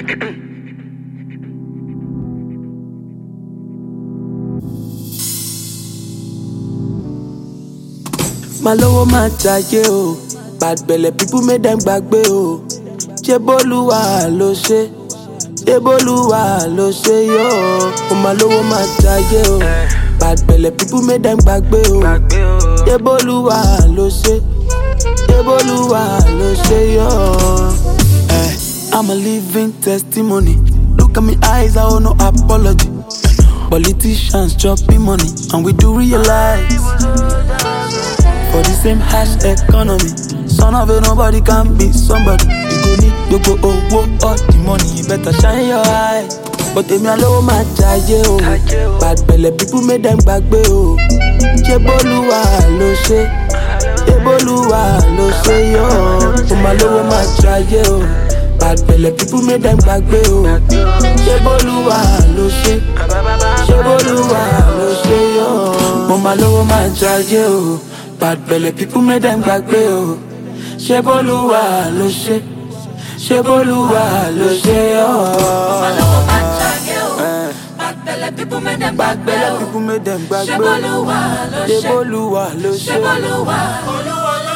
Malowo ma jaye o, bad belle people make them gbagbe o. Ṣeboluwa ló ṣe, Ṣeboluwa ló ṣe yo. Malowo ma jaye o, bad belle people make them gbagbe o. Ṣeboluwa ló ṣe, Ṣeboluwa ló ṣe yo. I'm a living testimony. Look at me eyes, I owe no apology. Politicians chopping money, and we do realize. For the same hash economy, son of a nobody can be somebody. You go need go all the money, you better shine your eye. But me alone ma jaye o, bad belle people make them gbagbe o. Ṣeboluwa ló ṣe, Ṣeboluwa ló ṣe yo. Me alone ma jaye o, bad belle people make them gbagbe o. Ṣeboluwa ló ṣe, Ṣeboluwa ló ṣe yo. Me alone ma jaye o. Bad belle people make them gbagbe o. Ṣeboluwa ló ṣe, Ṣeboluwa ló ṣe yo. Malowo ma jaye o. Bad belle people make them gbagbe o. Ṣeboluwa ló ṣe, Ṣeboluwa ló ṣe. Ṣeboluwa ló ṣe. Ṣeboluwa.